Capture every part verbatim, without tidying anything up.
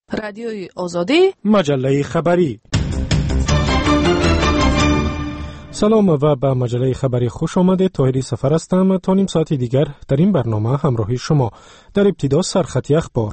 رادیوی آزادی، مجله خبری. سلام و به مجله خبری خوش آمدید. طاهری سفر هستم. تا نیم ساعت دیگر در این برنامه همراهی شما. در ابتدا سرخطی اخبار.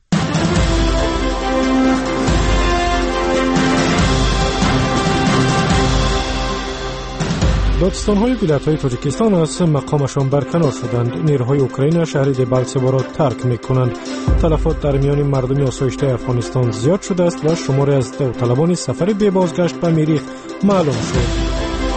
دادستان‌های ولایت‌های تاجیکستان از مقامشان برکنار شدند. نیروهای اوکراین شهر دبالسه را ترک می‌کنند. تلفات در میان مردم آسایشته افغانستان زیاد شده است و شماری از داوطلبان سفر به بازگشت به مریخ معلوم شد.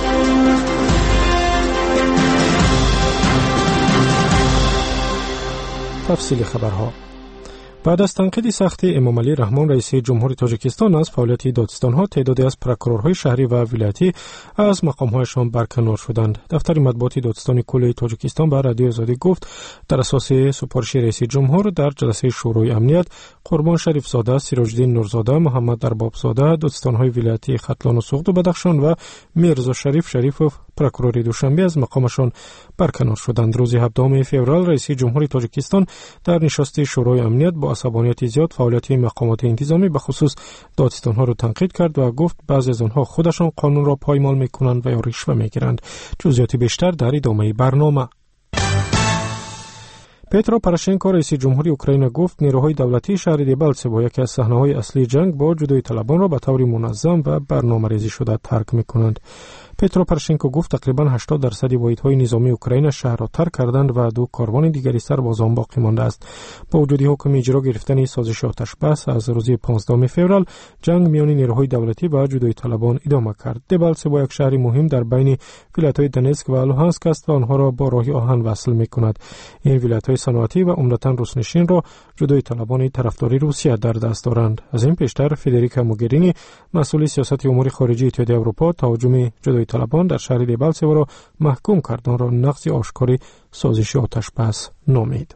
تفصیل خبرها. بعد از تنقید سخت امام علی رحمان رئیس جمهوری تاجیکستان از فعالیت دادستان‌ها، تعدادی از پروکورورهای شهری و ولایتی از مقام‌هایشان برکنار شدند. دفتر مطبوعات دادستان کل تاجیکستان به رادیو آزادی گفت در اساس سفارش رئیس جمهور در جلسه شورای امنیت، قربان شریف زاده، سراج‌الدین نورزاده، محمد اربابزاده، دادستان‌های ولایتی ختلان و سوخت و بدخشان و میرزا شریف شریفوف پروکورور دوشنبه از مقامشان برکنار شدند. روز هفدهم فوریه رئیس جمهوری تاجیکستان در نشست شورای امنیت با عصبانیت زیاد فعالیت مقامات انتظامی به خصوص دادستان‌ها را تنقید کرد و گفت بعضی از آنها خودشان قانون را پایمال می‌کنند و یا رشوه می‌گیرند. جزئیات بیشتر در ادامه برنامه. پترو پروشنکو رئیس جمهوری اوکراین گفت نیروهای دولتی شهر دبالسه با یکی از صحنه‌های اصلی جنگ با جدایی طلبان را به طور منظم و برنامه‌ریزی شده ترک می‌کنند. پترو پروشنکو گفت تقریباً هشتاد درصد واحدهای نظامی اوکراین شهر را ترک کردند و دو کاروان دیگری سربازان باقی مانده است. با وجود حکم اجرا گرفتن سازش آتش بس از روز پانزدهم فوریه، جنگ میان نیروهای دولتی و جدایی طلبان ادامه کرد. دبالسه با یک شهر مهم در بین ولایت‌های دنسک و لوهانسک است و آنها را با راه آهن وصل می‌کند. این ولایت‌های صنعتی و عمدتاً روسنشین را جدایی طلبان طرفداری روسیه در دست دارند. از این پیشتر فدریکا موگرینی مسئول سیاست امور خارجه اتحادیه اروپا تهاجم جدایی طلبان در شهر دبالسه را محکوم کرد، آن را نقض آشکار سازش آتش بس نامید.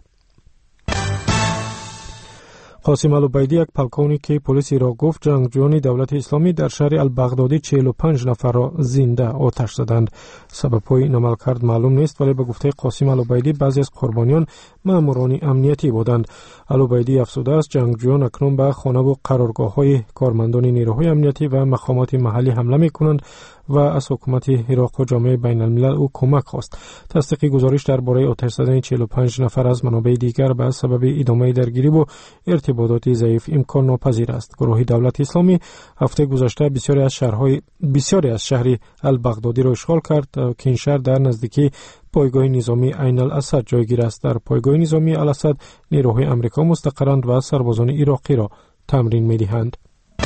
قاسم العبیدی یک پلکونیک پلیس را گفت جنگجویان دولت اسلامی در شهر البغدادی چهل و پنج نفر را زنده آتش زدند. سبب‌های این عملکرد معلوم نیست، ولی به گفته قاسم العبیدی بعضی از قربانیان ماموران امنیتی بودند. العبیدی افزوده است جنگجویان اکنون به خانه و قرارگاه‌های کارمندان نیروهای امنیتی و مقامات محلی حمله می‌کنند و از حکومت عراق و جامعه بین الملل او کمک خواست. تصدیق گزارش درباره آتش زدن چهل و پنج نفر از منابع دیگر به سبب ادامه درگیری و ارتباطات ضعیف امکان ناپذیر است. گروه دولت اسلامی هفته گذشته بسیاری از شهرهای بسیاری از شهر البغدادی را اشغال کرد که این شهر در نزدیکی پایگاه نظامی عین الاسد جایگیر است. در پایگاه نظامی الاسد نیروهای آمریکا مستقرند و سربازان عراقی را تمرین می‌دهند.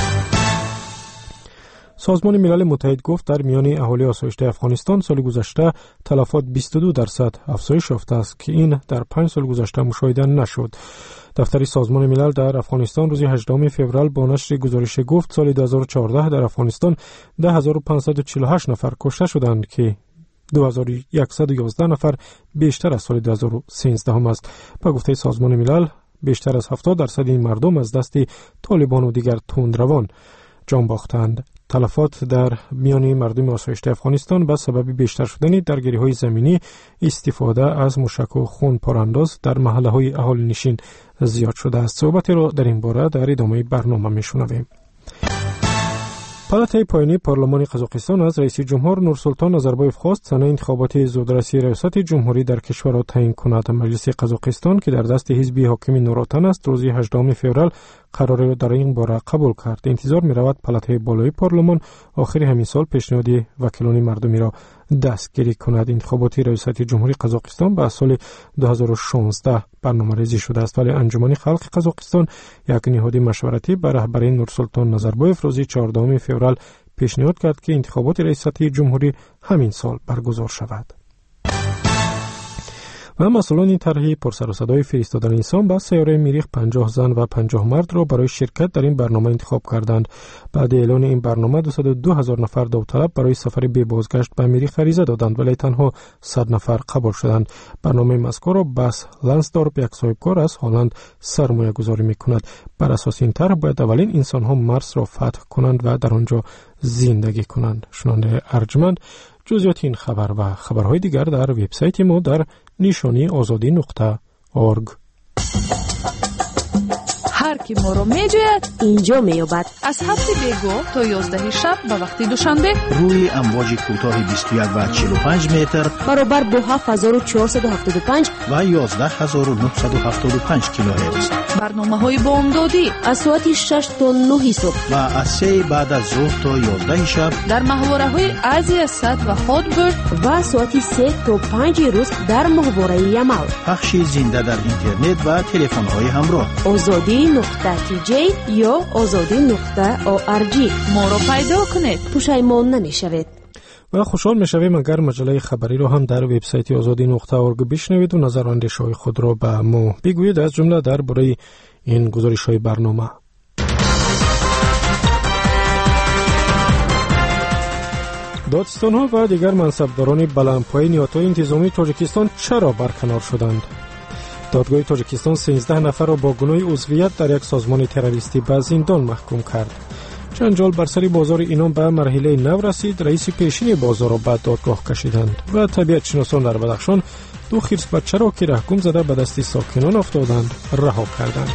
سازمان ملل متحد گفت در میان اهالی آسایشته افغانستان سال گذشته تلفات بیست و دو درصد افزایش یافته است که این در پنج سال گذشته مشاهده نشد. دفتر سازمان ملل در افغانستان روز هجدهم فوریه با نشر گزارش گفت سال دو هزار و چهارده در افغانستان ده هزار و پانصد و چهل و هشت نفر کشته شدند که دو هزار و صد و یازده نفر بیشتر از سال دو هزار و سیزده است. با گفته سازمان ملل بیشتر از هفتاد درصد این مردم از دست طالبان و دیگر تندروان جان باختند. تلفات در میان مردم آسایشته افغانستان به سبب بیشتر شدن درگیری‌های زمینی، استفاده از موشک و خون پارانداز در محله‌های اهالی نشین زیاد شده است. صحبتی را در این باره در ادامه برنامه می‌شنویم. پالاتای پایینی پارلمان قزاقستان از رئیس جمهور نورسلطان نظربایف خواست سنه انتخابات زودرسی ریاست جمهوری در کشور را تعیین کند. مجلس قزاقستان که در دست حزب حاکم نوراتن است روز هجدهم فوریه قرار در این باره قبول کرد. انتظار می رود پالاتای بالای پارلمان آخر همین سال پیشنهاد وکیلان مردمی را دستگیری کند. انتخابات ریاست جمهوری قزاقستان به سال دو هزار و شانزده برنامه‌ریزی شده است، ولی انجمن خلق قزاقستان یک نهاد مشورتی به رهبری نورسلطان نظربایف روز چهاردهم فوریه پیشنهاد کرد که انتخابات ریاست جمهوری همین سال برگزار شود. و مسئولان این طرح پرسر و صدای فرستادن انسان به سیاره مریخ پنجاه زن و پنجاه مرد را برای شرکت در این برنامه انتخاب کردند. بعد اعلان این برنامه دویست و دو هزار نفر داوطلب برای سفر به بازگشت به مریخ عریضه دادند، ولی تنها صد نفر قبول شدند. برنامه مذکور را بس لنسدورپ یک صاحبکار از هلند سرمایه گذاری می‌کند. بر اساس این طرح باید اولین انسان‌ها مرز را فتح کنند و در آنجا زندگی کنند. شنونده ارجمند، جزئیات این خبر و خبرهای دیگر در وبسایت ما در نشانی آزادی نقطه اورگ. هر کی ما رو میجوید اینجا میابد. از هفت بیگاه تا یازده شب به وقت دوشنبه روی امواج کوتاه بیست و یک و چهل و پنج متر برابر با هفت هزار و چهارصد و هفتاد و پنج و یازده هزار و نهصد و هفتاد و پنج کیلوهرتز. برنامه های بامدادی از ساعت شش تا نه صبح و از سه بعد از ظهر تا یازده شب در محوره های ازی صد و هادبرد و ساعت سه تا پنج روز در محوره یمل. پخش زنده در اینترنت و تلفن های همراه. آزادی نقطه تی جی یا آزادی نقطه او ار جی. ما رو پیدا کنید، پشیمان نمیشوید. و خوشحال میشویم اگر مجله خبری را هم در وبسایت آزادی نقطه اورگ بشنوید و نظر و اندیشه های خود را به ما بگویید، از جمله درباره این گزارش های برنامه. دادستان ها و دیگر منصبداران بلندپایه نیروهای انتظامی تاجیکستان چرا برکنار شدند؟ دادگاه تاجیکستان سیزده نفر را با گناه عضویت در یک سازمان تروریستی به زندان محکوم کرد. جنجال بر سر بازار اینام به مرحله نو رسید. رئیس پیشین بازار را به دادگاه کشیدند و طبیعت شناسان در بدخشان دو خرس بچه را که رحم زده به دست ساکنان افتادند رها کردند.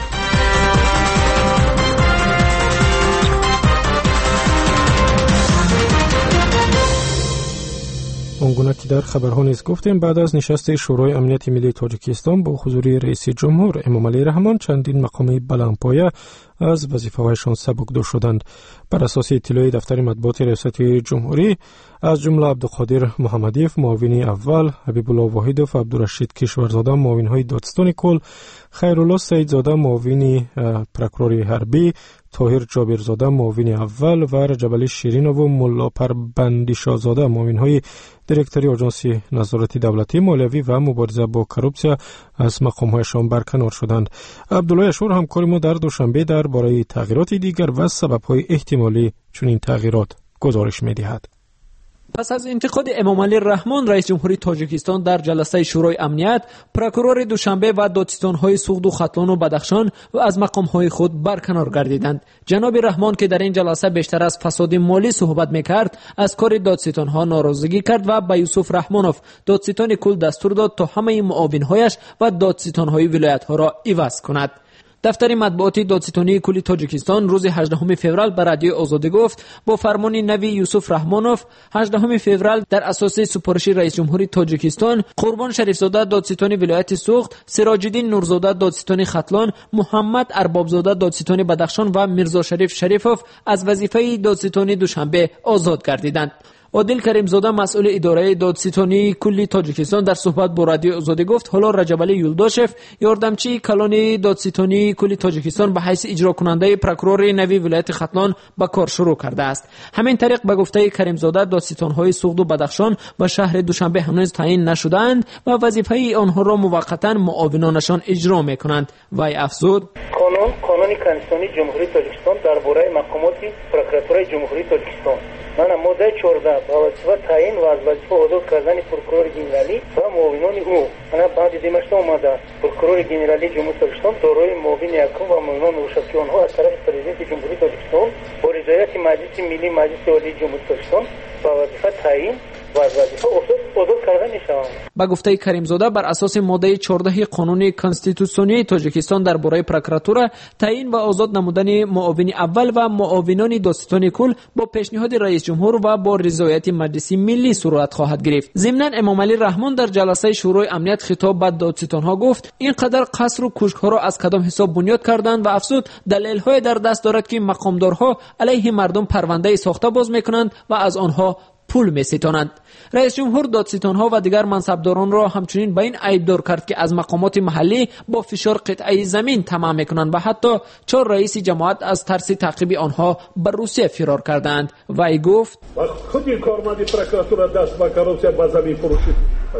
آنگونه که در خبرها نیز گفتیم، بعد از نشست شورای امنیت ملی تاجیکستان با حضور رئیس جمهور امامعلی رحمان چندین مقام بلندپایه از وظیفه‌هایشان سبکدو شدند. بر اساس اطلاع دفتر مطبوعات ریاست جمهوری، از جمله عبدالقادر محمدیف معاون اول، حبیب الله واحدوف، عبدالرشید کشورزاده معاون‌های دادستان کل، خیرالله سیدزاده معاون پروکورور حربی، طاهر جابرزاده معاون اول و رجب علی شیرینو و ملا پربندیشازاده معاون‌های دیرکتوری آژانس نظارت دولتی مالیوی و مبارزه با کروپسیا از مقام‌هایشان برکنار شدند. عبدالله اشور همکار ما در دوشنبه درباره تغییرات دیگر و سبب‌های احتمالی چنین تغییرات گزارش می‌دهد. پس از انتقاد امامعلی رحمان رئیس جمهوری تاجیکستان در جلسه شورای امنیت، پروکورور دوشنبه و دادستان‌های سوخت و ختلان و بدخشان و از مقام‌های خود برکنار گردیدند. جناب رحمان که در این جلسه بیشتر از فساد مالی صحبت می‌کرد، از کار دادستان‌ها ناراضگی کرد و به یوسف رحمانوف دادستان کل دستور داد تا همه معاون‌هایش و دادستان‌های ولایت‌ها را عوض کند. دفتر مطبوعاتی دادستانی کلی تاجیکستان روز هجدهم فوریه بر رادیو آزادی گفت با فرمان نوی یوسف رحمانوف هجدهم فوریه در اساس سپارش رئیس جمهوری تاجیکستان قربان شریفزاده دادستان ولایت سوخت، سراج الدین نورزاده دادستان ختلان، محمد اربابزاده دادستان بدخشان و میرزا شریف شریفوف از وظیفه دادستانی دوشنبه آزاد گردیدند. عادل کریمزاده مسئول اداره دادستانی کلی تاجیکستان در صحبت با رادیو آزادی گفت حالا رجب علی یولداشف یاردمچی کلان دادستانی کلی تاجیکستان به حیث اجرا کننده پروکورور نوی ولایت ختلان به کار شروع کرده است. همین طریق به گفته کریمزاده دادستان‌های سوخت و بدخشان و شهر دوشنبه هنوز تعیین نشدند و وظیفه آنها را موقتا معاونانشان اجرا می‌کنند. وی افزود قانون قانون کنستانی جمهوری تاجیکستان درباره مقامات پروکوراتور جمهوری تاجیکستان من ماده چهارده با وظیفه تعیین و از وظیفه آزاد کردن پروکورور جنرالی و معاونان او من بعد دیمشته آمده پروکورور جنرالی جمهوری تاجیکستان دارای معاون یکم و معاونان مشخصی آنها از طرف پرزیدنت جمهوری تاجیکستان با رضایت مجلس ملی مجلس عالی جمهوری تاجیکستان با وظیفه تعیین و از وظیفه آزاد کردن میشوند. با گفته کریمزاده بر اساس ماده چهارده قانون کنستیتوسیونی تاجیکستان درباره پروکوراتور تعیین و آزاد نمودن معاون اول و معاونان دادستانی کل با پیشنهاد رئیس جمهور و با رضایت مجلس ملی صورت خواهد گرفت. ضمناً امامعلی رحمان در جلسه شورای امنیت خطاب به دادستان‌ها گفت اینقدر قصر و کوشک‌ها را از کدام حساب بنیاد کردند و افزود دلایل‌های در دست دارد که مقامدارها علیه مردم پرونده ساخته باز می‌کنند و از آنها پول می‌ستانند. رئیس جمهور دادستان‌ها و دیگر منصبداران را همچنین به این عیب‌دار کرد که از مقامات محلی با فشار قطعه زمین تمام می‌کنند و حتی چهار رئیس جماعت از ترس تعقیب آنها به روسیه فرار کردند. وی گفت خودی کارمندی پروکوراتور دست به کروسیا به زمین فروشید.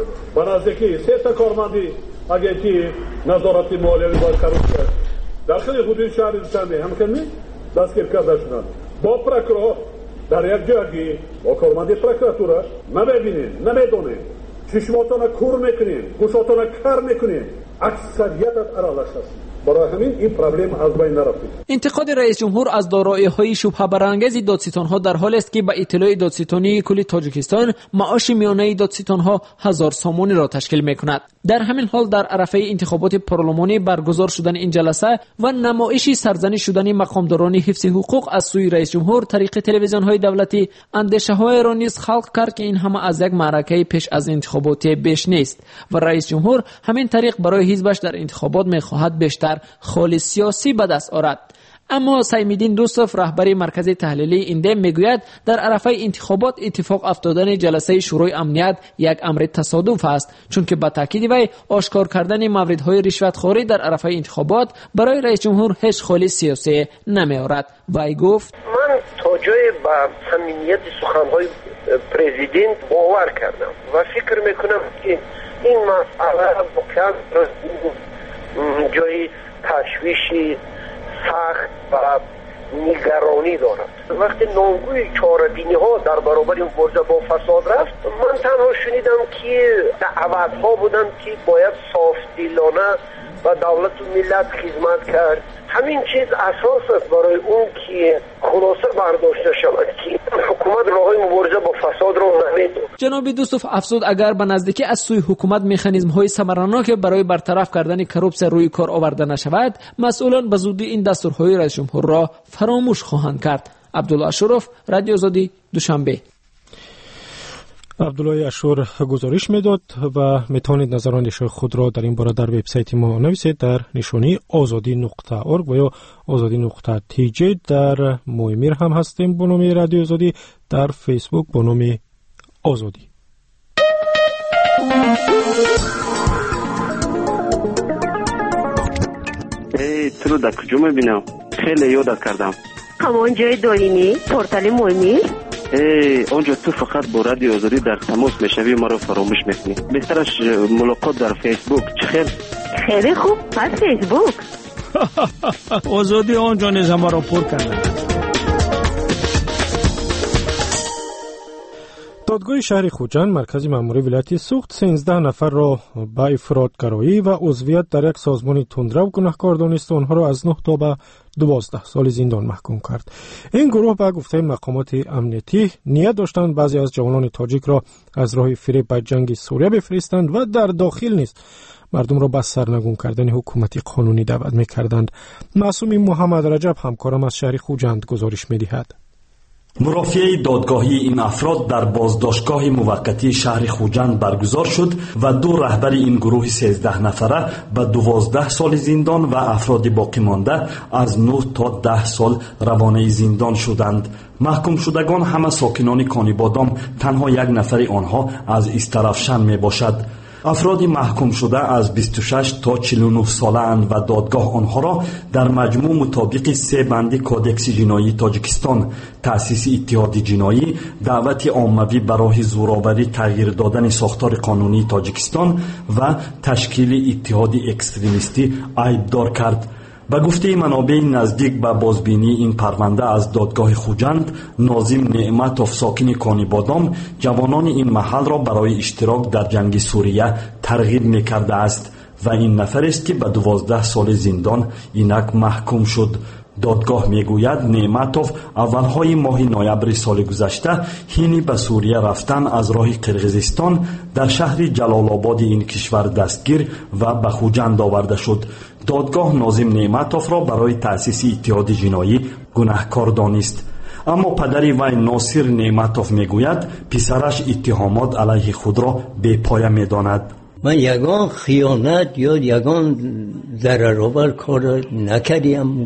برای سه تا کارمندی اگه نظارت مالیوی با کروسیا داخل حدود شهر دوشنبه همکنی دستگیر کرده شدند. با پروکورور در یک جایی با کارمندی پروکوراتور نمیبینین، نمیدونین، چشماتون کور میکنین، گوشاتون کار میکنین، اکثریت ارالش هست. برای همین این پرابلم از بین نرفته. انتقاد رئیس جمهور از دارایی‌های شبهه برانگیز دادستان‌ها در حالی است که به اطلاع دادستانی کل تاجیکستان معاش میانه دادستان‌ها هزار سامانی را تشکیل می‌کند. در همین حال در عرصه انتخابات پارلمانی برگزار شدن این جلسه و نمایش سرزنش شدن مقامداران حفظ حقوق از سوی رئیس جمهور طریق تلویزیون‌های دولتی اندیشه‌های را نیز خلق کرد که این همه از یک معرکه پیش از انتخابات بیش نیست و رئیس جمهور همین طریق برای حزبش در انتخابات می‌خواهد بیشتر خال سیاسی به دست آورد. اما سیم‌الدین دوستوف رهبر مرکز تحلیلی ایندم میگوید در عرصه انتخابات اتفاق افتادن جلسه شورای امنیت یک امر تصادف است، چون که به تاکید وی آشکار کردن موردهای رشوتخوری در عرصه انتخابات برای رئیس جمهور هیچ خالی سیاسی نمی‌آورد. وی گفت من تا جای به صمیمیت سخن‌های پرزیدنت باور کردم و فکر میکنم که این مسئله واقعا جای تشویشی سخت و نگرانی دارد. وقتی نامگوی چهاربینی ها در برابر این مبارزه با فساد رفت، من تنها شنیدم که دعوت ها بودن که باید صاف دلانه و دولت و ملت خدمت کرد. همین چیز اساس است برای اون که خلاصه برداشته شود که حکومت راهی مبارزه با فساد را نمی‌داند. جناب دوستوف افزود اگر به نزدیکی از سوی حکومت مکانیزم‌های ثمرناک برای برطرف کردن کروپسیون روی کار آورده نشود، مسئولان به زودی این دستورهای رئیس جمهور را فراموش خواهند کرد. عبدالله اشرف، رادیو آزادی، دوشنبه. عبدالله اشور گزارش میداد و میتونید نظراندیش خود را در این باره در وبسایت ما نویسید در نشانی آزادی نقطه اورگ و یا آزادی نقطه تی جی. در مویمیر هم هستیم با نام رادیو آزادی، در فیسبوک با نام آزادی. ای تو در کجا میبینم؟ خیلی یاد کردم. همان جای دارینی پورتال مویمیر. ای اونجا تو فقط با رادیو آزادی در تماس میشوی، ما رو فراموش میکنی. بهترش ملاقات در فیسبوک. چه خیر؟ خیلی خوب، پس فیسبوک. آزادی آنجا نیز ما رو پر کرده. دادگاه شهر خوجند مرکز مأموری ولایت سوخت سیزده نفر را با افراطگرایی و عضویت در یک سازمان تندرو گناهکار دانست و آنها را از نه تا به دوازده سال زندان محکوم کرد. این گروه به گفته مقامات امنیتی نیت داشتند بعضی از جوانان تاجیک را از راه فریب به جنگ سوریه بفرستند و در داخل نیز مردم را به سرنگون کردن حکومت قانونی دعوت می‌کردند. معصوم محمد رجب همکارم از شهر خوجند گزارش می‌دهد. مرافعه دادگاهی این افراد در بازداشتگاه موقتی شهر خوجند برگزار شد و دو رهبر این گروه سیزده نفره به دوازده سال زندان و افراد باقی مانده از نه تا ده سال روانه زندان شدند. محکوم شدگان همه ساکنان کانیبادام، تنها یک نفر آنها از استرافشن می باشد. افراد محکوم شده از بیست و شش تا چهل و نه ساله اند و دادگاه آنها را در مجموع مطابق سه بند کودکس جنایی تاجیکستان، تأسیس اتحاد جنایی، دعوت عاموی برای زورآوری تغییر دادن ساختار قانونی تاجیکستان و تشکیل اتحاد اکستریمیستی عیبدار کرد. به گفته منابع نزدیک به بازبینی این پرونده از دادگاه خوجند، ناظم نعمتوف ساکن کانیبادام جوانان این محل را برای اشتراک در جنگ سوریه ترغیب می‌کرده است و این نفر است که به دوازده سال زندان اینک محکوم شد. دادگاه میگوید نعمتوف اولهای ماه نوامبر سال گذشته هینی به سوریه رفتن از راه قرقیزستان در شهر جلال آباد این کشور دستگیر و به خوجند آورده شد. دادگاه ناظم نعمتوف را برای تأسیس اتحاد جنایی گناهکار دانست. اما پدر وی ناصر نعمتوف میگوید پسرش اتهامات علیه خود را بی پایه میداند. من یگان خیانت یا یگان ضررآور کار نکردیم.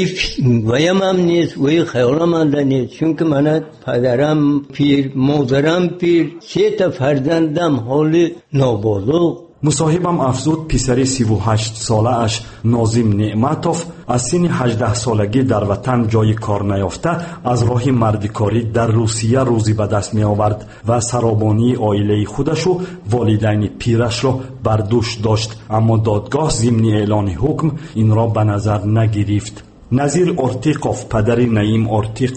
ویم هم نیست، وی خیالم هم نیست، چون که من پدرم پیر، مادرم پیر، سه تا فرزندم حال نابالغ. مصاحبم افزود پسر سی و هشت ساله اش ناظم نعمتوف از سن هجده سالگی در وطن جای کار نیافته از راه مردکاری در روسیه روزی به دست می آورد و سرابانی عائله خودش و والدین پیرش را بر دوش داشت، اما دادگاه ضمن اعلان حکم این را به نظر نگرفت. نظیر ارتیقوف پدر نعیم ارتیقوف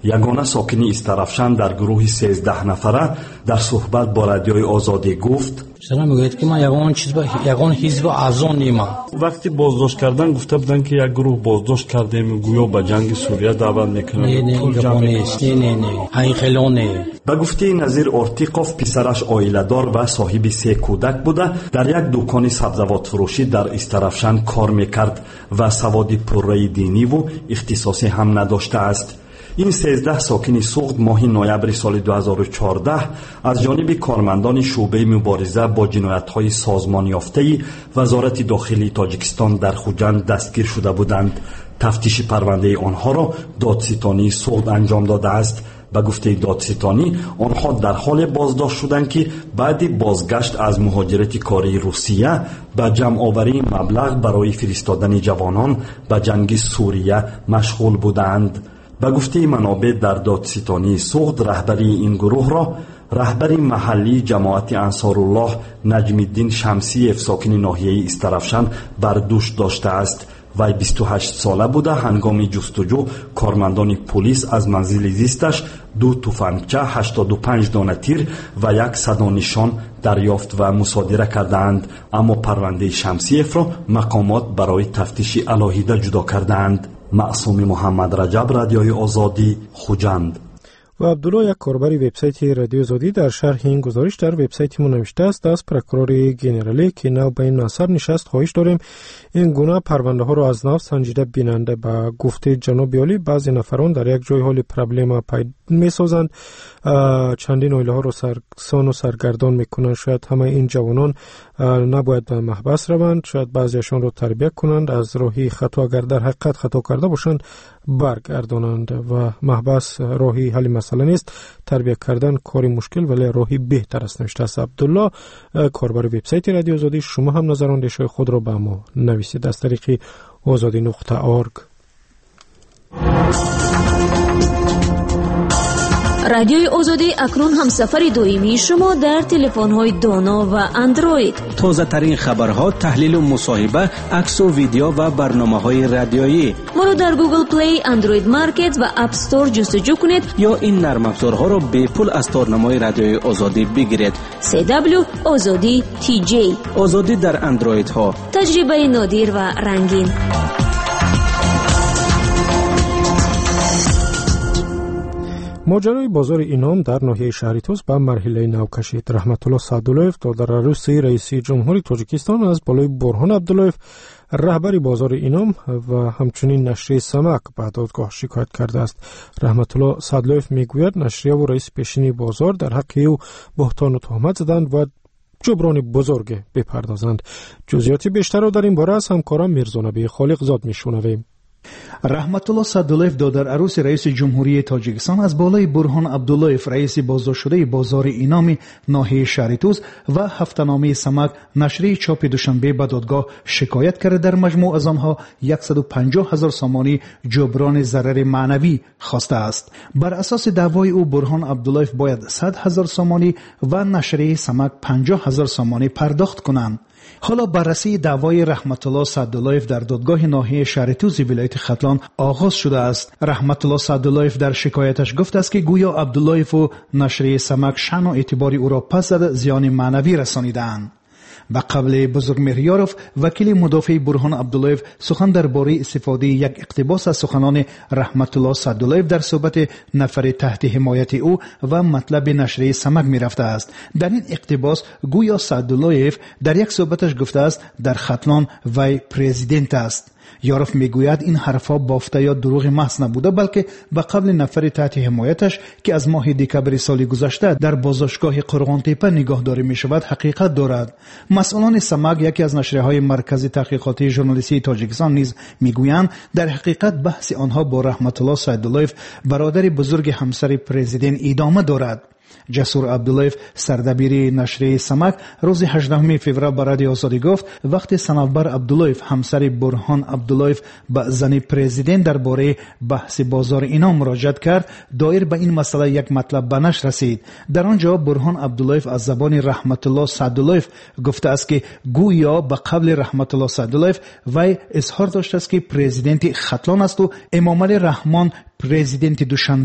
ягона сокини Истарафшан дар гурӯҳи сездах нафара дар суҳбат бо радиои Озодӣ гуфт: Сара мегӯяд ки ман ягон чиз ба ягон ҳизби аъзо немам. Вақти боздошт кардан гуфта буданд ки як гурӯҳ боздошт кардем, гӯё ба ҷанги Суриya даъват мекунанд. Не не ҷавонест. Не не не. ҳақиқилон не. ба гуфтаи Назир Ортиқов, писараш оиладор ва соҳиби се кӯдак буда дар як дукони сабзавотфурӯшӣ дар Истарафшан кор мекард ва саводи пурраи диниву ихтисосе ҳам надоштааст. این سیزده ساکن سوخت ماه نوامبر سال دو هزار و چهارده از جانب کارمندان شعبه مبارزه با جنایت‌های سازمان یافته وزارت داخلی تاجیکستان در خوجند دستگیر شده بودند. تفتیش پرونده آنها را دادستانی سوخت انجام داده است. به گفته دادستانی آنها در حال بازداشت شدند که بعد بازگشت از مهاجرت کاری روسیه به جمع آوری مبلغ برای فرستادن جوانان به جنگ سوریه مشغول بودند. به گفته منابع در دادستانی سوخت، رهبری این گروه را رهبر محلی جماعت انصارالله نجم الدین شمسیف ساکن ناحیه استرافشان بر دوش داشته است. وی بیست و هشت ساله بوده. هنگام جستجو کارمندان پلیس از منزل زیستش دو تفنگچه، هشتاد و پنج دانه تیر و یک صدا نشان دریافت و مصادره کردند، اما پرونده شمسیف را مقامات برای تفتیش علاهیده جدا کردند. معصوم محمد رجب، رادیوی آزادی، خوجند. و عبدالله، یک کاربر وبسایت رادیو آزادی، در شرح این گزارش در وبسایت ما نوشته است: از پروکورور گنرالی که نو به این ناصر نشست خواهش داریم این گونه پرونده ها را از نو سنجیده بیننده. با گفته جناب عالی، بعضی نفران در یک جای حال پرابلم پیدا می‌سازند، چندین عائله ها را سرسان و سرگردان میکنند. شاید همه این جوانان نباید به محبس روند، شاید بعضیشان را تربیت کنند، از راهی خطا اگر در حقیقت خطا کرده باشند برگردانند و محبس راهی حل مسئله نیست. تربیت کردن کاری مشکل ولی راهی بهتر است. نوشته است عبدالله، کاربر وبسایت رادیو آزادی. شما هم نظر و اندیشه خود را به ما نویسید از طریق آزادی نقطه اورگ. رادیوی آزادی اکنون هم سفر دائمی شما در تلفن‌های دانا و اندروید. تازه ترین خبرها، تحلیل و مصاحبه، عکس و ویدیو و برنامه‌های رادیویی. ما را در گوگل پلی، اندروید مارکت و اپ استور جستجو کنید یا این نرم افزارها را به پول از تارنمای رادیوی آزادی بگیرید. سی دبلیو آزادی تی جی. آزادی در اندروید ها. تجربه نادر و رنگین. ماجرای بازار اینام در ناحیه شهری توس به مرحله نو کشید. رحمت الله سعداللهیف دادر عروسی رئیس جمهوری تاجیکستان از بالای برهان عبداللهیف رهبر بازار اینام و همچنین نشریه سمک به دادگاه شکایت کرده است. رحمت الله سعداللهیف میگوید نشریه و رئیس پیشین بازار در حق او بهتان و تهمت زدند و جبران بزرگ بپردازند. جزئیات بیشتر را در این باره از همکارم میرزا نبی خالق زاد میشنویم. رحمت الله سعداللهیف دادر عروس رئیس جمهوری تاجیکستان از بالای برهان عبداللهیف رئیس بازداشت شده بازار اینام ناحیه شهر توس و هفته‌نامه سمک نشریه چاپ دوشنبه به دادگاه شکایت کرده در مجموع از آنها صد و پنجاه هزار سامانی جبران ضرر معنوی خواسته است. بر اساس دعوای او برهان عبداللهیف باید صد هزار سامانی و نشریه سمک پنجاه هزار سامانی پرداخت کنند. حالا بررسی دعوای رحمت الله سعداللهیف در دادگاه ناحیه شهر توس ولایت ختلان آغاز شده است. رحمت الله سعداللهیف در شکایتش گفته است که گویا عبداللهیف و نشریه سمک شأن و اعتبار او را پس زد زیان معنوی رسانیدند. به قبل بزرگ مهریاروف وکیل مدافع برهان عبداللهیف سخن درباره استفاده یک اقتباس از سخنان رحمت الله سعداللهیف در صحبت نفر تحت حمایت او و مطلب نشریه سمک می رفته است. در این اقتباس گویا سعداللهیف در یک صحبتش گفته است در ختلان وی پرزیدنت است. یاروف میگوید این حرفا بافته یا دروغ محض نبوده، بلکه به قبل نفر تحت حمایتش که از ماه دکامبر سال گذشته در بازداشتگاه قرغان تپه نگهداری می شود حقیقت دارد. مسئولان سمک، یکی از نشریه های مرکزی تحقیقاتی ژورنالیستی تاجیکستان، نیز میگویند در حقیقت بحث آنها با رحمت الله سعداللهیف برادر بزرگ همسر پرزیدنت ادامه دارد. جسور عبداللهیف سردبیر نشریه سمک روز هجدهم فوریه به رادیو آزادی گفت وقتی سنابر عبداللهیف همسر برهان عبداللهیف به زن پرزیدنت درباره بحث بازار اینام مراجعت کرد، دایر به این مسئله یک مطلب به نشر رسید. در آنجا برهان عبداللهیف از زبان رحمت الله سعداللهیف گفته است که گویا به قبل رحمت الله سعداللهیف وی اظهار داشته است که پرزیدنت ختلان است و امامعلی رحمان پرزیدنت دوشنبه.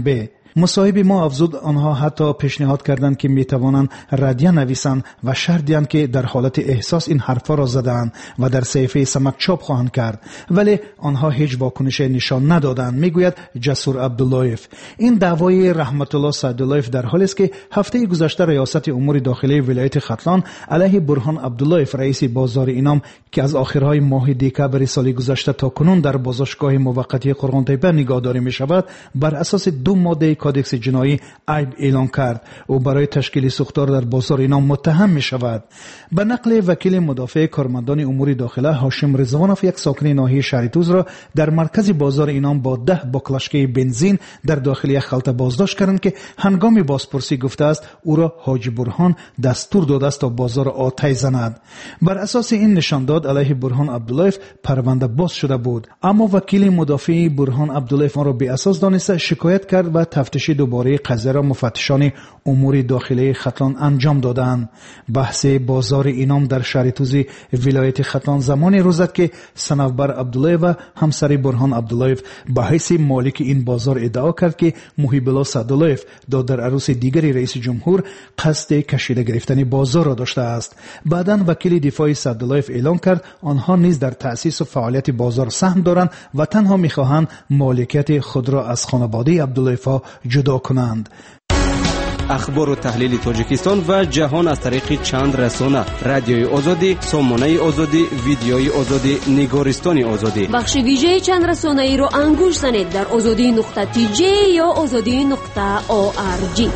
مصاحب ما افزود آنها حتی پیشنهاد کردند که میتوانند ردیه نویسند و شرط دهند که در حالت احساس این حرفا را زدند و در صحیفه سمک چاپ خواهند کرد، ولی آنها هیچ واکنش نشان ندادند، میگوید جسور عبداللهیف. این دعوای رحمت الله سعداللهیف در حالی است که هفته گذشته ریاست امور داخلی ولایت ختلان علیه برهان عبداللهیف رئیس بازار اینام که از آخرهای ماه دکبر سال گذشته تا کنون در بازداشتگاه موقتی قرغن‌تیپه نگهداری می شود، بر اساس دو ماده کادکس جنایی عیب اعلان کرد و برای تشکیل سوختار در بازار اینام متهم می شود. به نقل وکیل مدافع کارمندان امور داخله هاشم رضوانوف، یک ساکن ناحیه شهریتوز را در مرکز بازار اینام با ده باکلاشکه بنزین در داخل یک خلطه بازداشت کردند که هنگام بازپرسی گفته است او را حاجی برهان دستور داده است تا بازار آتش زند. بر اساس این نشانداد علیه برهان عبداللهیف پرونده باز شده بود، اما وکیل مدافع برهان عبداللهیف آن را بی اساس دانسته شکایت کرد و تفتیش دوباره قضیه را مفتشان امور داخلی ختلان انجام دادند. بحث بازار اینام در شهریتوز ولایت ختلان زمانی روزد که صنوبر عبداللهیف و همسر برهان عبداللهیف به حیث مالک این بازار ادعا کرد که محیب الله سعداللهیف دادر عروس دیگری رئیس جمهور قصد کشیده گرفتن بازار را داشته است. بعداً وکیل دفاع سعداللهیف اعلام کرد آنها نیز در تأسیس و فعالیت بازار سهم دارند و تنها می‌خواهند مالکیت خود را از خانواده عبداللهیف جدا کنند. اخبار و تحلیل تاجیکستان و جهان از طریق چند رسانه: رادیوی آزادی، سامانه آزادی، ویدیوی آزادی، نگارستان آزادی. بخش ویژه چند رسانه ای را انگوش زنید در آزادی نقطه تی جی یا آزادی نقطه او آر جی.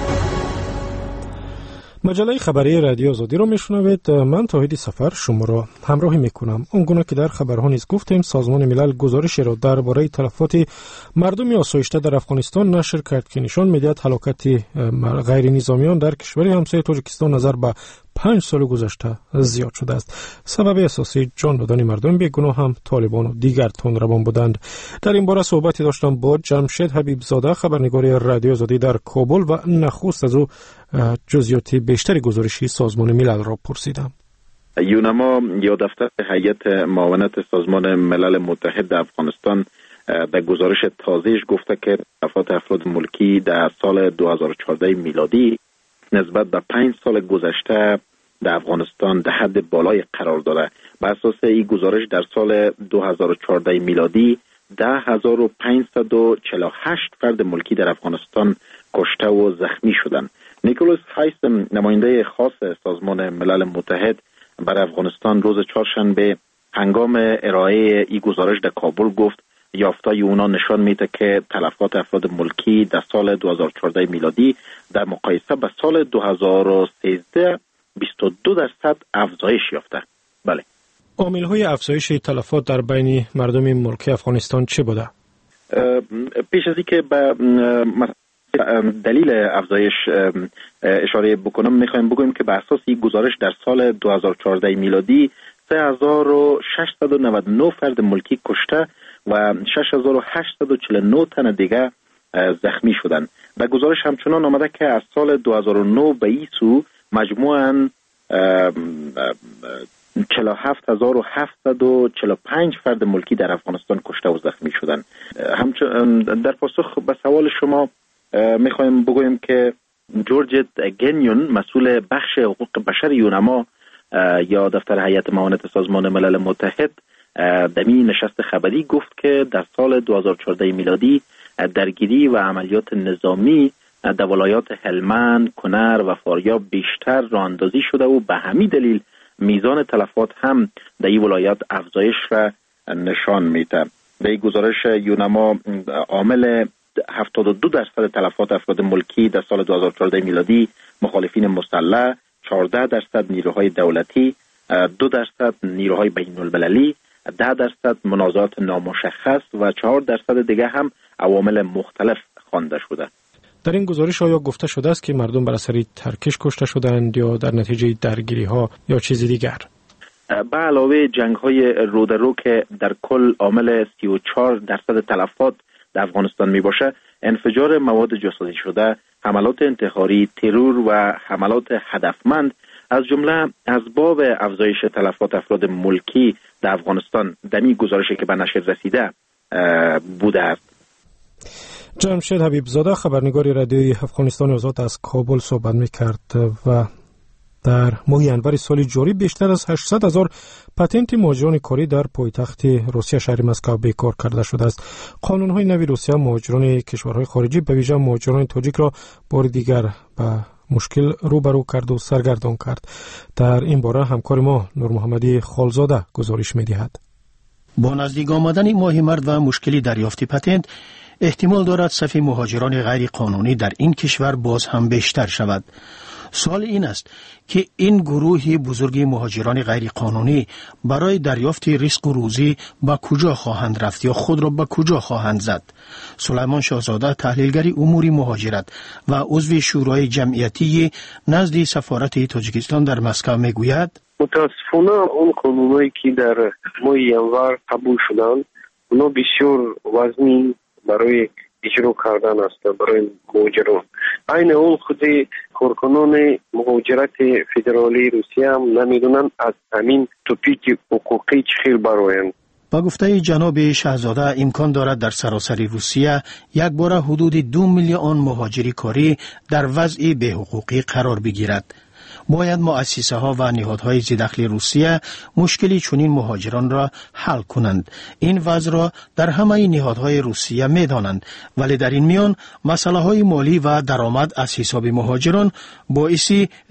مجله خبری رادیو آزادی را میشنوید. من توحید سفر شما را همراهی میکنم. اونگونه که در خبرها نیز گفتیم، سازمان ملل گزارشی را درباره تلفات مردم آسایشته در افغانستان نشر کرد که نشان میدهد هلاکت غیر نظامیان در کشور همسایه تاجیکستان نظر به پنج سال گذشته زیاد شده است. سبب اساسی جان دادن مردم بیگناه هم طالبان و دیگر تندروان بودند. در این باره صحبتی داشتم با جمشید حبیب زاده، خبرنگار رادیو آزادی در کابل، و نخست از او جزئیات بیشتری گزارشی سازمان ملل را پرسیدم. یونما یا دفتر هیئت معاونت سازمان ملل متحد در افغانستان در گزارش تازه‌اش گفته که تلفات افراد ملکی در سال دو هزار و چهارده میلادی نسبت به پنج سال گذشته در افغانستان در حد بالای قرار داره. بر اساس این گزارش در سال دو هزار و چهارده میلادی ده هزار و پانصد و چهل و هشت فرد ملکی در افغانستان کشته و زخمی شدند. نیکولاس هایستم، نماینده خاص سازمان ملل متحد برای افغانستان، روز چهارشنبه هنگام ارائه این گزارش در کابل گفت یافته‌های اونا نشان میده که تلفات افراد ملکی در سال دو هزار و چهارده میلادی در مقایسه با سال دو هزار و سیزده بیست و دو درصد افزایش یافته. بله. عامل‌های افزایش تلفات در بین مردم ملکی افغانستان چه بوده؟ پیش از اینکه به دلیل افزایش اشاره بکنم، میخوایم بگویم که بر اساس این گزارش در سال دو هزار و چهارده میلادی سه هزار و ششصد و نود و نه فرد ملکی کشته و شش هزار و هشتصد و چهل و نه تن دیگه زخمی شدند. در گزارش همچنان آمده که از سال دو هزار و نه به این سو مجموعاً چهل و هفت هزار و هفتصد و چهل و پنج فرد ملکی در افغانستان کشته و زخمی شدند. همچنان در پاسخ به سوال شما میخوایم بگویم که جورج گنیون، مسئول بخش حقوق بشر یونما یا دفتر هیئت معاونت سازمان ملل متحد، در این نشست خبری گفت که در سال دو هزار و چهارده میلادی درگیری و عملیات نظامی در ولایات هلمند، کنر و فاریاب بیشتر راه اندازی شده و به همین دلیل میزان تلفات هم در این ولایات افزایش را نشان میده. در این گزارش یونما عامل هفتاد و دو درصد تلفات افراد ملکی در سال دو هزار و چهارده میلادی مخالفین مسلح، چهارده درصد نیروهای دولتی، دو درصد نیروهای بین المللی، ده درصد منازعات نامشخص و چهار درصد دیگه هم عوامل مختلف خوانده شده. در این گزارش آیا گفته شده است که مردم بر اثر ترکش کشته شدند یا در نتیجه درگیری ها یا چیزی دیگر؟ به علاوه جنگ های رو در رو که در کل عامل سی و چهار درصد تلفات در افغانستان می باشه، انفجار مواد جاسازی شده، حملات انتحاری، ترور و حملات هدفمند از جمله اسباب افزایش تلفات افراد ملکی در افغانستان در این گزارشی که به نشر رسیده بوده است. جمشید حبیبزاده خبرنگار رادیوی افغانستان آزاد از کابل صحبت می‌کرد و در ماه ینور سال جاری بیشتر از هشتصد هزار پتنت مهاجران کاری در پایتخت روسیه شهر مسکو بیکار کرده شده است. قانون‌های نوی روسیه مهاجران کشورهای خارجی به ویژه مهاجران تاجیک را بار دیگر به مشکل روبرو کرد و سرگردان کرد. در این باره همکار ما نور محمدی خالزاده گزارش می‌دهد. با نزدیک آمدن ماه مارس و مشکلی دریافت پتنت احتمال دارد صف مهاجران غیر قانونی در این کشور باز هم بیشتر شود. سوال این است که این گروه بزرگی مهاجران غیر قانونی برای دریافت رزق و روزی به کجا خواهند رفت یا خود را به کجا خواهند زد؟ سلیمان شاهزاده تحلیلگر امور مهاجرت و عضو شورای جمعیتی نزد سفارت تاجیکستان در مسکو میگوید متاسفانه اون قانونایی که در ماه ینور قبول شدند اونا بسیار وزنی برای اجرا کردن است برای مهاجران. این اون خود کارکنان مهاجرت فدرالی روسیه هم نمیدونن از همین توپیک حقوقی چه خیلی برایند. با گفته جناب شاهزاده امکان دارد در سراسر روسیه یک باره حدود دو میلیون مهاجری کاری در وضع به حقوقی قرار بگیرد. باید مؤسسه ها و نهادهای ذی‌دخل روسیه مشکلی چنین مهاجران را حل کنند. این وضع را در همه نهادهای روسیه می دانند، ولی در این میان مسئله های مالی و درآمد از حساب مهاجران باعث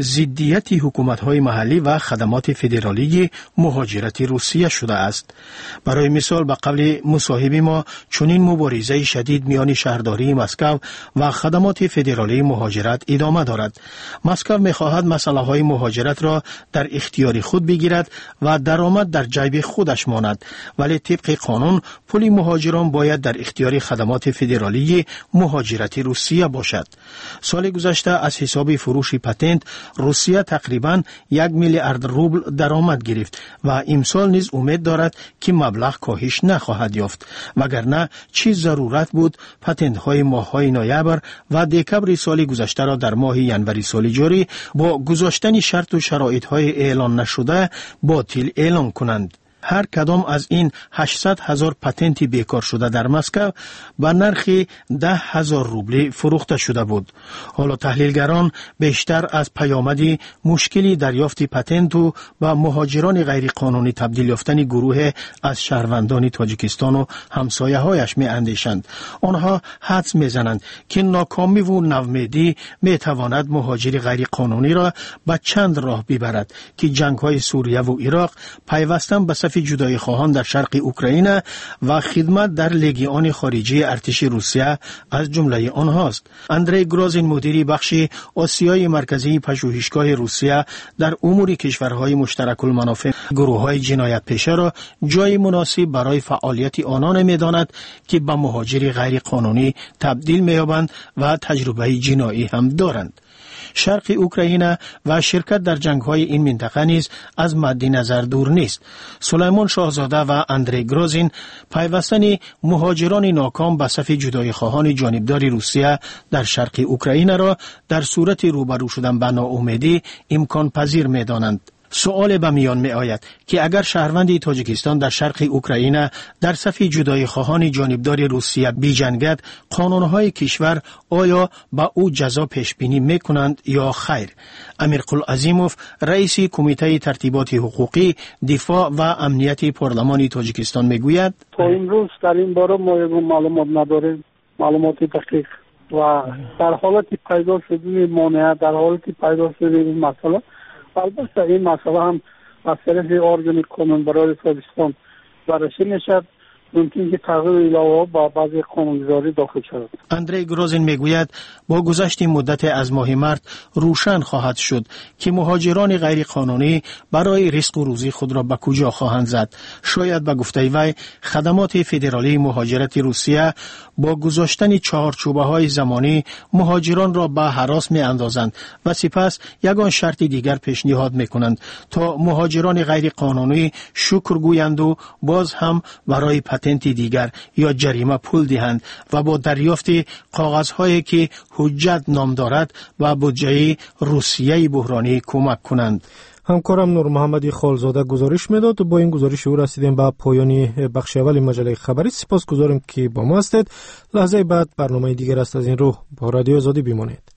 ضدیت حکومت های محلی و خدمات فدرالی مهاجرت روسیه شده است. برای مثال به قبل مصاحبه ما چنین مبارزه شدید میان شهرداری مسکو و خدمات فدرالی مهاجرت ادامه دارد. مسکو می خواهد مسئله های مهاجرت را در اختیار خود بگیرد و درآمد در جیب خودش ماند، ولی طبق قانون پول مهاجران باید در اختیار خدمات فدرالی مهاجرت روسیه باشد. سال گذشته از حساب فروش پتنت روسیه تقریباً یک میلیارد روبل درآمد گرفت و امسال نیز امید دارد که مبلغ کاهش نخواهد یافت، وگرنه چه ضرورت بود پتنت های ماه های نوامبر و دکمبر سال گذشته را در ماه ینور سال جاری با گذاشتن شرط و شرایط های اعلان نشده باطل اعلان کنند. هر کدام از این هشتصد هزار پتنت بیکار شده در مسکو به نرخ ده هزار روبل فروخته شده بود. حالا تحلیلگران بیشتر از پیامد مشکلی دریافت پتنت و به مهاجران غیر قانونی تبدیل یافتن گروه از شهروندان تاجیکستان و همسایه هایش می اندیشند. آنها حدس می زنند که ناکامی و نومیدی می تواند مهاجر غیر قانونی را به چند راه ببرد که جنگ های سوریه و عراق پیوستن به جدای خواهان در شرق اوکراین و خدمت در لژیون خارجی ارتش روسیه از جمله آنهاست. اندری گروزین مدیر بخش آسیای مرکزی پژوهشگاه روسیه در امور کشورهای مشترک المنافع گروه‌های جنایت پیشه را جای مناسب برای فعالیت آنان می‌داند که به مهاجر غیر قانونی تبدیل می‌یابند و تجربه جنایی هم دارند. شرق اوکراین و شرکت در جنگ‌های این منطقه نیز از مد نظر دور نیست. سلیمان شاهزاده و اندری گروزین پیوستن مهاجران ناکام به صف جدای خواهان جانبدار روسیه در شرق اوکراین را در صورت روبرو شدن با ناامیدی امکان پذیر می‌دانند. سوال به میان می آید که اگر شهروند تاجیکستان در شرق اوکراین در صف جدای خواهان جانبدار روسیه بیجنگد، قانونهای کشور آیا با او جزا پیش بینی می کنند یا خیر؟ امیرقل عظیموف رئیس کمیته ترتیبات حقوقی دفاع و امنیت پارلمان تاجیکستان می گوید تا امروز در این باره ما معلومات نداریم، معلومات دقیق، و در حالت پیدا شدن مانع، در حالت پیدا شدن این مسئله، البته این مسئله هم از طرف ارگان قانونبرای تاجیکستان بررسی میشد. ممکن که تغییر علاوه با بعضی قانونگذاری داخل شود. اندری گروزین میگوید با گذشت مدت از ماه مارس روشن خواهد شد که مهاجران غیر قانونی برای رزق و روزی خود را به کجا خواهند زد. شاید به گفته وی خدمات فدرالی مهاجرت روسیه با گذاشتن چهارچوبه های زمانی مهاجران را به هراس می اندازند و سپس یگان شرط دیگر پیشنهاد می کنند تا مهاجران غیر قانونی شکر گویند و باز هم برای پتنت دیگر یا جریمه پول دهند و با دریافت کاغذهایی که حجت نام دارد و بودجه روسیه بحرانی کمک کنند. همکارم نور محمدی خالزاده گزارش میداد. با این گزارش او رسیدیم به پایان بخش اول مجله خبری. سپاسگزارم که با ما هستید. لحظه بعد برنامه دیگر است. از این رو با رادیو آزادی بمانید.